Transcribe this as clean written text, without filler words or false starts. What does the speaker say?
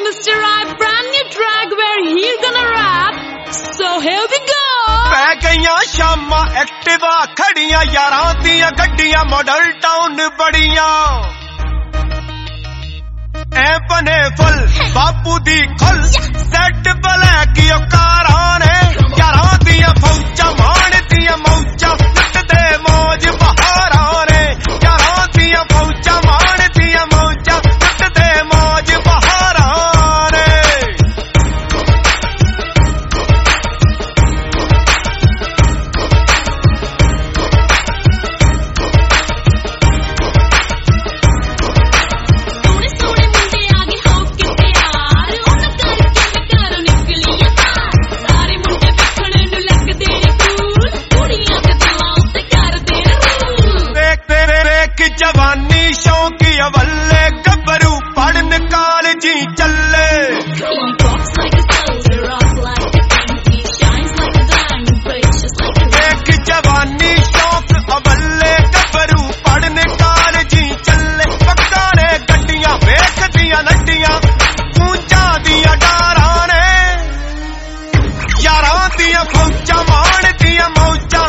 Mr. I, brand new track where he's gonna rap. So here we go. पै गईयां शामां Activa खड़ियां यारां दियां गड्डियां model town बड़ियां ऐ बने full बापू दी खुल सेट ब्लैक यो कारां ने यारां दियां फौजां माण दियां मौजां लुटदे मौज बहारां ने यारां दियां फौजां माण दियां मौजां लुटदे मौज बहारां ने जवानी शौकी अवल्ले गबरू पढ़न कॉलेजी चले एक जवानी शौक अवल्ले गबरू पढ़न कॉलेजी चले पक्का ने गड्डियां वेख दियां लड्डियां ऊंचा दियां डारां ने यारां दियां फौजां माण दियां मौजां